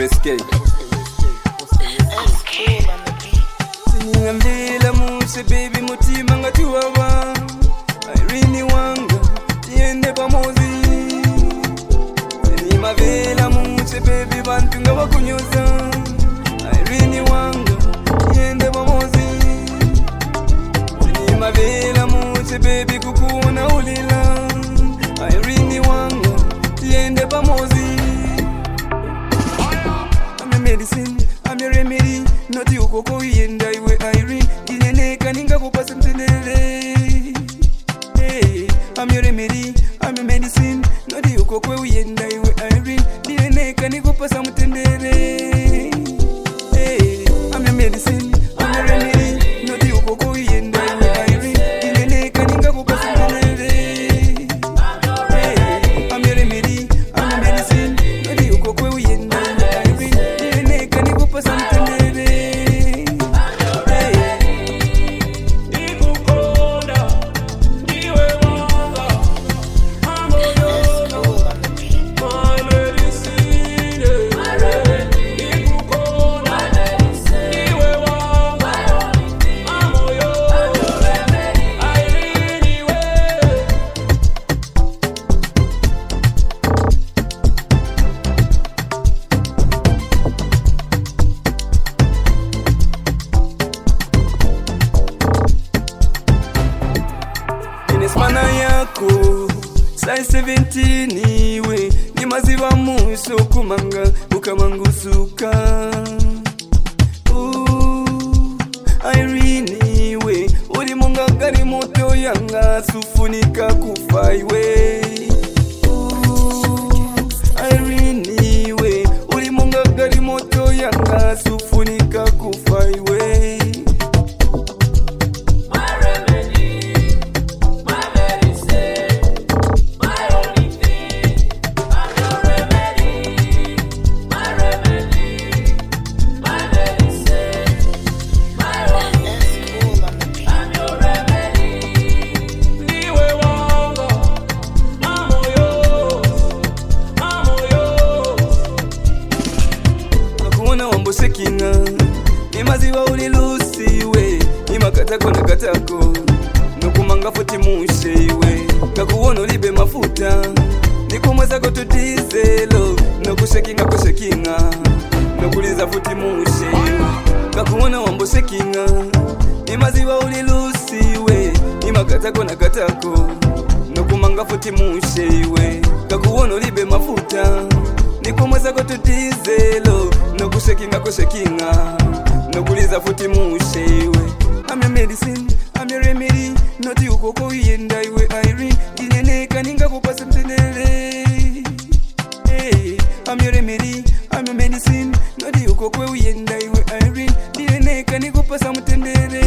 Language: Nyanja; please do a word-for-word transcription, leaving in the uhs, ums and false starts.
risky. Siningambila muse baby mutima ngatiwawa Irene wanga tiende pamozi Sinimavela muse baby bantu nga wakunyoza Irene wanga tiende pamozi Sinimavela muse baby kukuona ulila Irene wanga tiende pamozi I'm a medicine, I'm a remedy Noti ukoko yenda iwe Irene Dineneka ninga kupasa mtendele Hey, I'm your remedy, I'm your medicine Noti ukoko yenda iwe Irene Dineneka ninga kupasa mtendele Hey, I'm your medicine, I'm your remedy Noti ukoko yenda iwe Irene Dineneka ninga kupasa mtendele Hey, I'm your remedy, I'm your medicine Noti ukoko yenda iwe Irene Dineneka ninga kupasa mtendele Mana yako Sai seventeen iwe Ni maziwa muso kumanga Ukamangusuka Ooh, Irene iwe Uli munga gari moto yanga Sufunika kufa iwe Ooh, Irene iwe Uli munga gari moto yanga Sufunika kufa iwe Sekinga Nimaziwa ulilusiwe Nimakatako na katako Nukumanga futi mushewe Kakuwono libe mafuta Nikumweza kotu dizelo Nukushekinga kushekinga Nukuliza futi mushewe Kakuwono wambo sekinga Nimaziwa ulilusiwe Nimakatako na katako Nukumanga futi mushewe Kakuwono libe mafuta Nikumweza kotu dizelo Nokushekinga kushekinga Nokuliza futi mushewe I'm a medicine, I'm a remedy Noti ukoko yenda iwe Irene Dineneka ninga kupasa mtendele Hey, I'm your remedy, I'm a medicine Noti ukoko yenda iwe Irene Dineneka ninga kupasa mtendele